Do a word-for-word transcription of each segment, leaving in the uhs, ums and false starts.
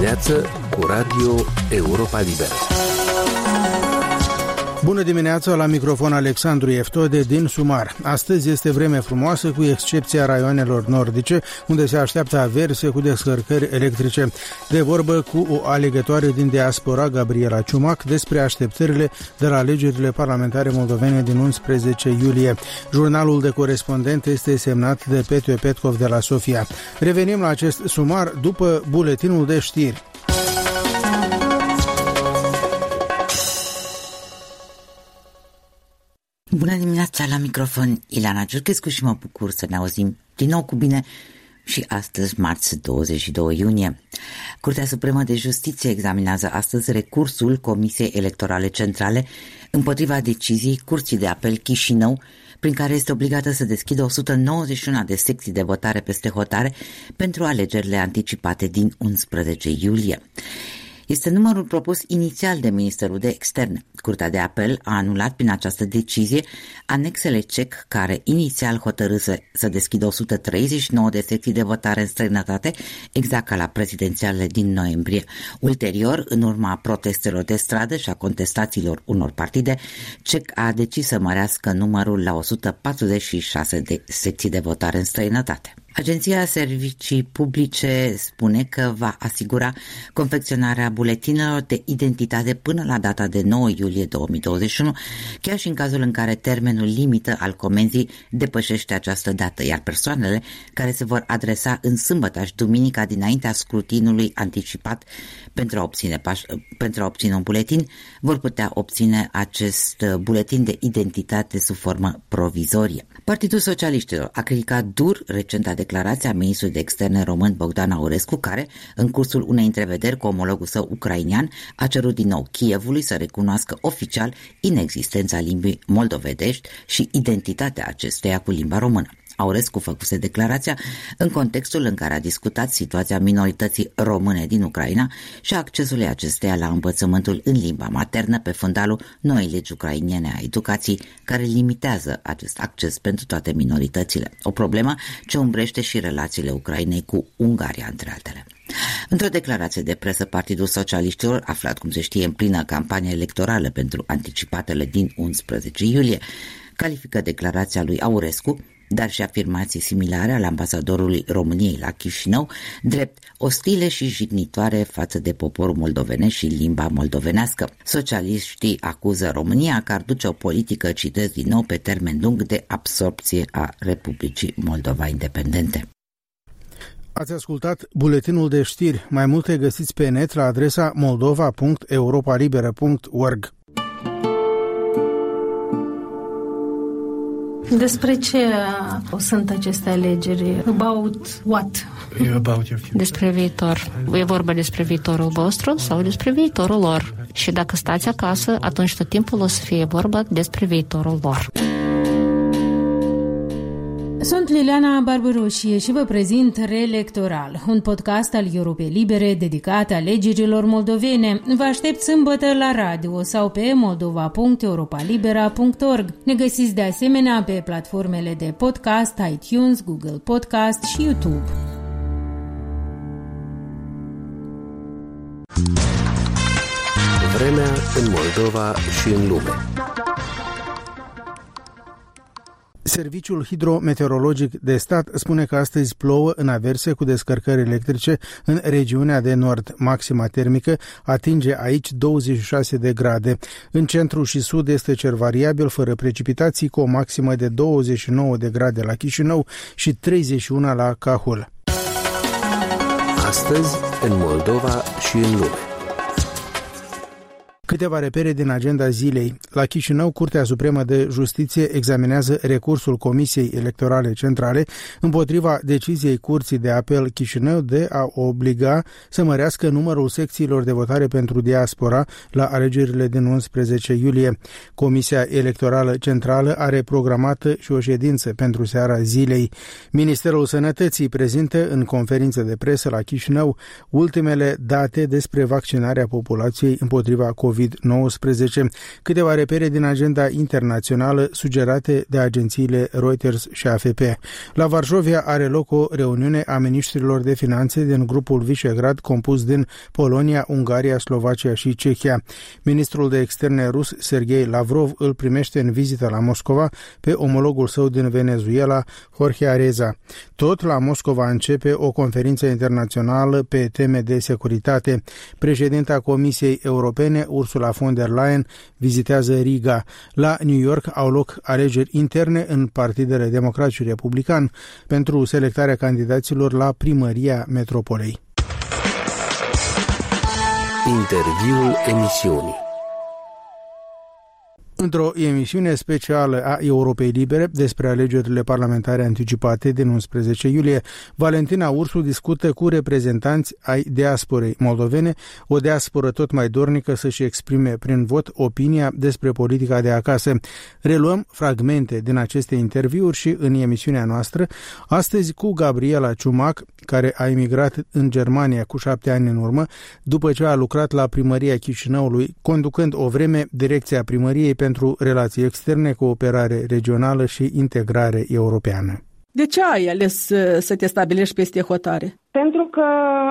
dimineață cu Radio Europa Liberă. Bună dimineața, la microfon Alexandru Eftode din Sumar. Astăzi este vreme frumoasă, cu excepția raioanelor nordice, unde se așteaptă averse cu descărcări electrice. De vorbă cu o alegătoare din diaspora, Gabriela Ciumac, despre așteptările de la alegerile parlamentare moldovene din unsprezece iulie. Jurnalul de corespondent este semnat de Petru Petkov de la Sofia. Revenim la acest sumar după buletinul de știri. Bună dimineața, la microfon Ileana Ciurchescu și mă bucur să ne auzim din nou cu bine și astăzi, marți douăzeci și doi iunie. Curtea Supremă de Justiție examinează astăzi recursul Comisiei Electorale Centrale împotriva deciziei Curții de Apel Chișinău, prin care este obligată să deschidă o sută nouăzeci și unu de secții de votare peste hotare pentru alegerile anticipate din unsprezece iulie. Este numărul propus inițial de Ministerul de Externe. Curtea de Apel a anulat prin această decizie anexele C E C, care inițial hotărâse să deschidă o sută treizeci și nouă de secții de votare în străinătate, exact ca la prezidențialele din noiembrie. Ulterior, în urma protestelor de stradă și a contestațiilor unor partide, C E C a decis să mărească numărul la o sută patruzeci și șase de secții de votare în străinătate. Agenția Servicii Publice spune că va asigura confecționarea buletinelor de identitate până la data de nouă iulie două mii douăzeci și unu, chiar și în cazul în care termenul limită al comenzii depășește această dată, iar persoanele care se vor adresa în sâmbătă și duminica dinaintea scrutinului anticipat pentru a obține, pentru a obține un buletin vor putea obține acest buletin de identitate sub formă provizorie. Partidul Socialiștilor a criticat dur recenta declarație a ministrului de externe român Bogdan Aurescu, care, în cursul unei întrevederi cu omologul său ucrainian, a cerut din nou Kievului să recunoască oficial inexistența limbii moldovenești și identitatea acesteia cu limba română. Aurescu făcuse declarația în contextul în care a discutat situația minorității române din Ucraina și accesului acesteia la învățământul în limba maternă pe fundalul noii legi ucrainene a educației, care limitează acest acces pentru toate minoritățile. O problemă ce umbrește și relațiile Ucrainei cu Ungaria, între altele. Într-o declarație de presă, Partidul Socialiștilor, aflat, cum se știe, în plină campanie electorală pentru anticipatele din unsprezece iulie, califică declarația lui Aurescu, dar și afirmații similare al ambasadorului României la Chișinău, drept ostile și jignitoare față de poporul moldovenesc și limba moldovenească. Socialiștii acuză România că ar duce o politică, citez din nou, pe termen lung de absorpție a Republicii Moldova independente. Ați ascultat buletinul de știri. Mai multe găsiți pe net la adresa moldova punct europa liberă punct org. Despre ce sunt aceste alegeri? About what? About your future. Despre viitor. E vorba despre viitorul vostru sau despre viitorul lor. Și dacă stați acasă, atunci tot timpul o să fie vorba despre viitorul lor. Sunt Liliana Barbaroșie și vă prezint Reelectoral, un podcast al Europei Libere dedicat alegerilor moldovene. Vă aștept sâmbătă la radio sau pe moldova punct europa libera punct org. Ne găsiți de asemenea pe platformele de podcast, iTunes, Google Podcast și YouTube. Vremea în Moldova și în lume. Serviciul Hidrometeorologic de Stat spune că astăzi plouă în averse cu descărcări electrice în regiunea de nord. Maxima termică atinge aici douăzeci și șase de grade. În centru și sud este cer variabil, fără precipitații, cu o maximă de douăzeci și nouă de grade la Chișinău și treizeci și unu la Cahul. Astăzi în Moldova și în lume. Câteva repere din agenda zilei. La Chișinău, Curtea Supremă de Justiție examinează recursul Comisiei Electorale Centrale împotriva deciziei Curții de Apel Chișinău de a obliga să mărească numărul secțiilor de votare pentru diaspora la alegerile din unsprezece iulie. Comisia Electorală Centrală are programată și o ședință pentru seara zilei. Ministerul Sănătății prezintă în conferință de presă la Chișinău ultimele date despre vaccinarea populației împotriva covid covid nouăsprezece, câteva repere din agenda internațională sugerate de agențiile Reuters și A F P. La Varșovia are loc o reuniune a miniștrilor de finanțe din grupul Visegrad compus din Polonia, Ungaria, Slovacia și Cehia. Ministrul de externe rus Sergei Lavrov îl primește în vizită la Moscova pe omologul său din Venezuela, Jorge Areza. Tot la Moscova începe o conferință internațională pe teme de securitate. Președinta Comisiei Europene, Ursula von der Leyen, vizitează Riga. La New York au loc alegeri interne în partidele democrat și republican pentru selectarea candidaților la primăria metropolei. Interviul emisiunii. Într-o emisiune specială a Europei Libere despre alegerile parlamentare anticipate din unsprezece iulie, Valentina Ursu discută cu reprezentanți ai diasporei moldovene, o diasporă tot mai dornică să-și exprime prin vot opinia despre politica de acasă. Reluăm fragmente din aceste interviuri și în emisiunea noastră, astăzi cu Gabriela Ciumac, care a emigrat în Germania cu șapte ani în urmă, după ce a lucrat la primăria Chișinăului, conducând o vreme direcția primăriei pentru relații externe, cooperare regională și integrare europeană. De ce ai ales să te stabilești peste hotare? Pentru că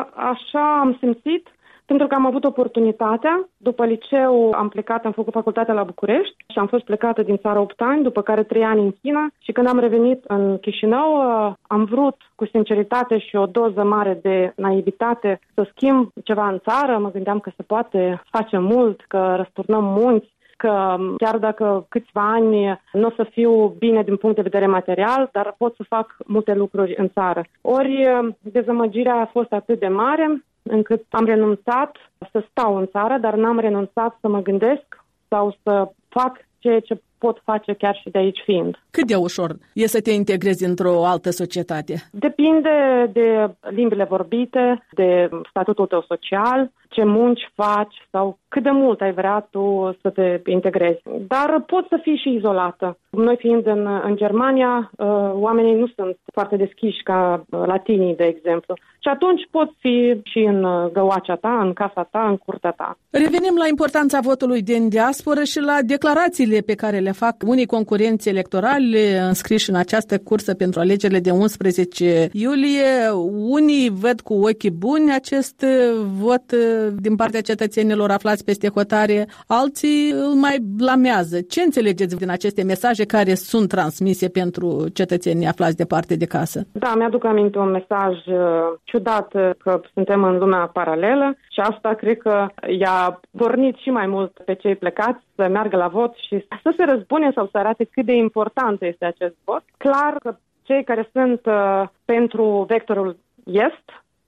așa am simțit, pentru că am avut oportunitatea. După liceu am plecat, am făcut facultatea la București și am fost plecată din țară opt ani, după care trei ani în China. Și când am revenit în Chișinău, am vrut cu sinceritate și o doză mare de naivitate să schimb ceva în țară. Mă gândeam că se poate face mult, că răsturnăm munți, că chiar dacă câțiva ani nu o să fiu bine din punct de vedere material, dar pot să fac multe lucruri în țară. Ori dezamăgirea a fost atât de mare încât am renunțat să stau în țară, dar n-am renunțat să mă gândesc sau să fac ceea ce pot face chiar și de aici fiind. Cât de ușor e să te integrezi într-o altă societate? Depinde de limbile vorbite, de statutul tău social, ce munci faci sau cât de mult ai vrea tu să te integrezi. Dar poți să fii și izolată. Noi fiind în, în Germania, oamenii nu sunt foarte deschiși ca latinii, de exemplu. Și atunci poți fi și în găoacea ta, în casa ta, în curtea ta. Revenim la importanța votului din diasporă și la declarațiile pe care le fac unii concurenți electorali înscriși în această cursă pentru alegerile de unsprezece iulie. Unii văd cu ochii buni acest vot din partea cetățenilor aflați peste hotare, alții îl mai blamează. Ce înțelegeți din aceste mesaje care sunt transmise pentru cetățenii aflați departe de casă? Da, mi-aduc aminte un mesaj ciudat că suntem în lumea paralelă și asta cred că i-a pornit și mai mult pe cei plecați să meargă la vot și să se răzbune sau să arate cât de important este acest vot. Clar că cei care sunt uh, pentru vectorul est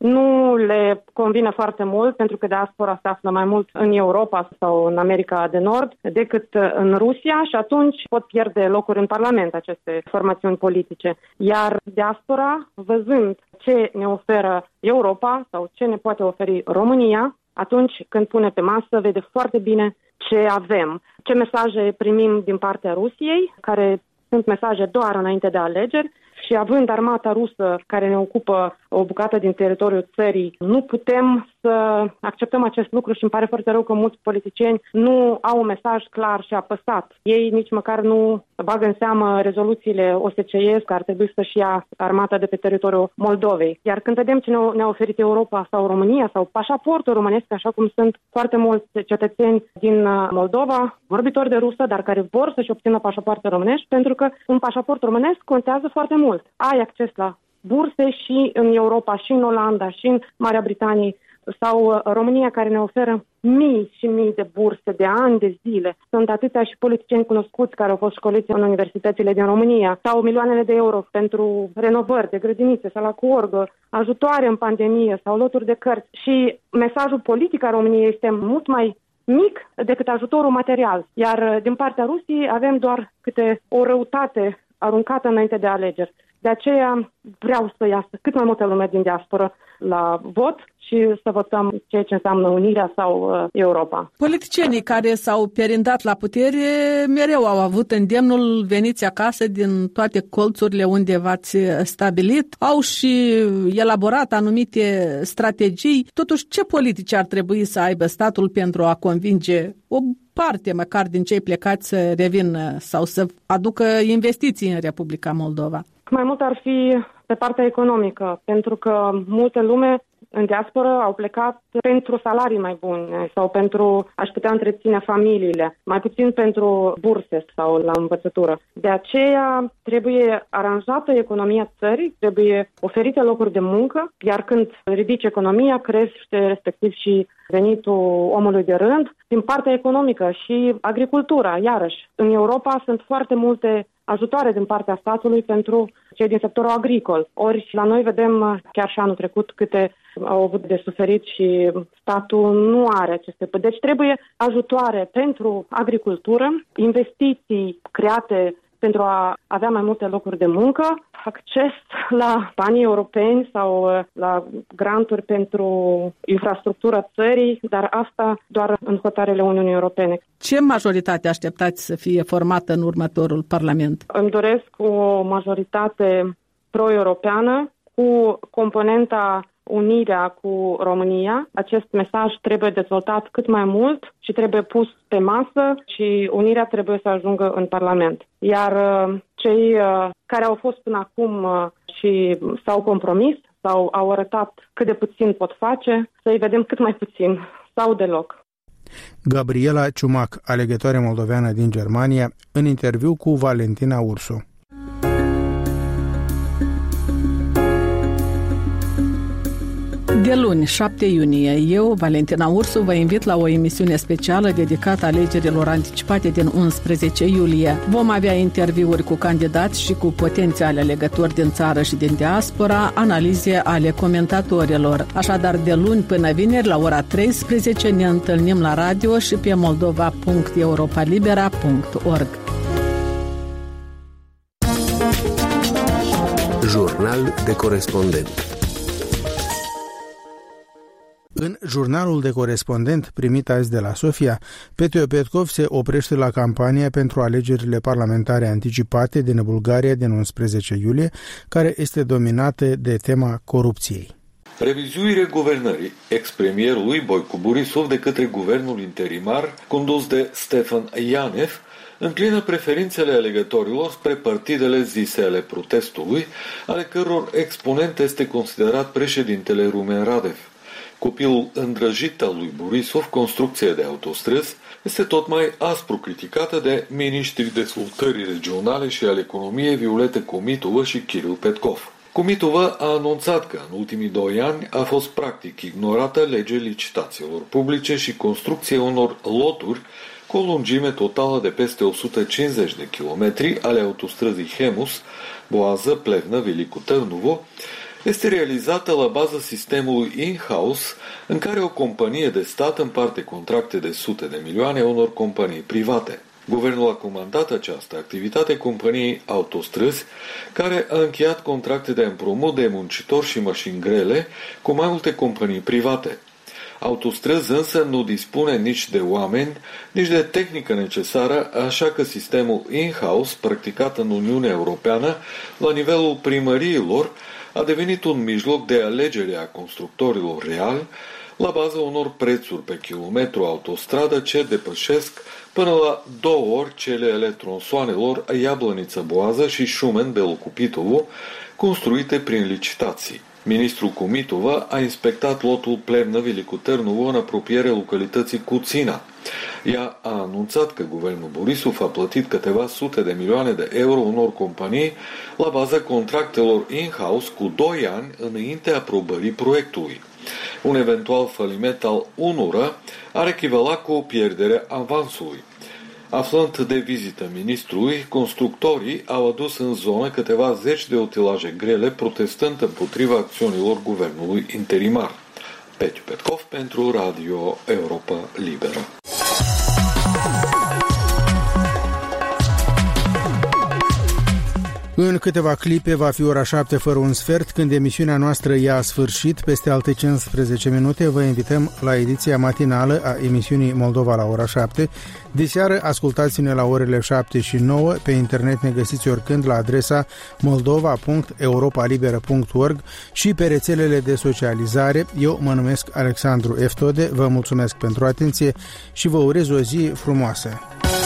nu le convine foarte mult, pentru că diaspora se află mai mult în Europa sau în America de Nord decât în Rusia și atunci pot pierde locuri în Parlament aceste formațiuni politice. Iar diaspora, văzând ce ne oferă Europa sau ce ne poate oferi România, atunci când pune pe masă, vede foarte bine ce avem. Ce mesaje primim din partea Rusiei, care sunt mesaje doar înainte de alegeri, și având armata rusă care ne ocupă o bucată din teritoriul țării, nu putem să acceptăm acest lucru și îmi pare foarte rău că mulți politicieni nu au un mesaj clar și apăsat. Ei nici măcar nu bagă în seamă rezoluțiile O S C E că ar trebui să-și ia armata de pe teritoriul Moldovei. Iar când vedem ce ne-a oferit Europa sau România sau pașaportul românesc, așa cum sunt foarte mulți cetățeni din Moldova, vorbitori de rusă, dar care vor să-și obțină pașapoarte românești, pentru că un pașaport românesc contează foarte mult. Ai acces la burse și în Europa, și în Olanda, și în Marea Britanie, sau România care ne oferă mii și mii de burse de ani de zile. Sunt atâția și politicieni cunoscuți care au fost școliți în universitățile din România, sau milioanele de euro pentru renovări de grădinițe, sala cu orgă, ajutoare în pandemie sau loturi de cărți. Și mesajul politic al României este mult mai mic decât ajutorul material. Iar din partea Rusiei avem doar câte o răutate aruncată înainte de alegeri. De aceea vreau să iasă cât mai multă lume din diasporă la vot și să votăm ceea ce înseamnă unirea sau uh, Europa. Politicienii care s-au perindat la putere mereu au avut îndemnul veniți acasă din toate colțurile unde v-ați stabilit, au și elaborat anumite strategii. Totuși, ce politici ar trebui să aibă statul pentru a convinge o parte măcar din cei plecați să revină sau să aducă investiții în Republica Moldova? Mai mult ar fi pe partea economică, pentru că multe lume în diasporă au plecat pentru salarii mai bune sau pentru a-și putea întreține familiile, mai puțin pentru burse sau la învățătură. De aceea trebuie aranjată economia țării, trebuie oferite locuri de muncă, iar când ridici economia, crește respectiv și venitul omului de rând. Din partea economică și agricultura, iarăși, în Europa sunt foarte multe ajutoare din partea statului pentru cei din sectorul agricol. Ori la noi vedem chiar și anul trecut câte au avut de suferit și statul nu are aceste. Deci trebuie ajutoare pentru agricultură, investiții create pentru a avea mai multe locuri de muncă, acces la banii europeni sau la granturi pentru infrastructura țării, dar asta doar în hotărârile Uniunii Europene. Ce majoritate așteptați să fie formată în următorul Parlament? Îmi doresc o majoritate pro-europeană cu componenta unirea cu România. Acest mesaj trebuie dezvoltat cât mai mult și trebuie pus pe masă și unirea trebuie să ajungă în Parlament. Iar cei care au fost până acum și s-au compromis sau au arătat cât de puțin pot face, să-i vedem cât mai puțin sau deloc. Gabriela Ciumac, alegătoare moldoveană din Germania, în interviu cu Valentina Ursu. De luni, șapte iunie, eu, Valentina Ursu, vă invit la o emisiune specială dedicată alegerilor anticipate din unsprezece iulie. Vom avea interviuri cu candidați și cu potențiale alegători din țară și din diaspora, analize ale comentatorilor. Așadar, de luni până vineri, la ora treisprezece, ne întâlnim la radio și pe moldova punct europa libera punct org. Jurnal de corespondent. În jurnalul de corespondent primit azi de la Sofia, Petio Petkov se oprește la campania pentru alegerile parlamentare anticipate din Bulgaria din unsprezece iulie, care este dominată de tema corupției. Revizuirea guvernării ex-premierului Boicu Borisov de către guvernul interimar condus de Stefan Ianev înclină preferințele alegătorilor spre partidele zise ale protestului, ale căror exponent este considerat președintele Rumen Radev. Copilul îndrăjit al lui Borisov, construcția de autostrăzi, este tot mai aspru criticată de miniștrii dezvoltării regionale și al economiei Violeta Comitova și Kiril Petkov. Comitova a anunțat că în ultimii doi ani a fost practic ignorată legea licitațiilor publice și construcția unor loturi cu o lungime totală de peste o sută cincizeci de kilometri ale autostrăzii Hemus, Boază, Plevna, Velicu Târnovo, este realizată la baza sistemului in-house, în care o companie de stat împarte contracte de sute de milioane unor companii private. Guvernul a comandat această activitate companiei Autostrăzi, care a încheiat contracte de împrumut de muncitori și mașini grele cu mai multe companii private. Autostrăzi însă nu dispune nici de oameni, nici de tehnică necesară, așa că sistemul in-house, practicat în Uniunea Europeană, la nivelul primăriilor, a devenit un mijloc de alegere a constructorilor reali, la baza unor prețuri pe kilometru autostradă ce depășesc până la două ori cele ale tronsoanelor Iablăniță-Boază și Șumen-Belocupitovo, construite prin licitații. Ministrul Comitova a inspectat lotul Plevna-Velicu Târnovo în apropiere localității Cuțina. Ea a anunțat că guvernul Borisov a plătit câteva sute de milioane de euro unor companii la baza contractelor in-house cu doi ani înaintea aprobării proiectului. Un eventual faliment al unora ar echivala cu o pierdere a avansului. Aflând de vizită ministrului, constructorii au adus în zonă câteva zeci de utilaje grele protestând împotriva acțiunilor guvernului interimar. Petio Petkov pentru Radio Europa Liberă. În câteva clipe va fi ora șapte fără un sfert, când emisiunea noastră ia sfârșit. Peste alte cincisprezece minute vă invităm la ediția matinală a emisiunii Moldova la ora șapte. Diseară ascultați-ne la orele șapte și nouă. Pe internet ne găsiți oricând la adresa moldova punct europa liberă punct org și pe rețelele de socializare. Eu mă numesc Alexandru Eftode, vă mulțumesc pentru atenție și vă urez o zi frumoasă.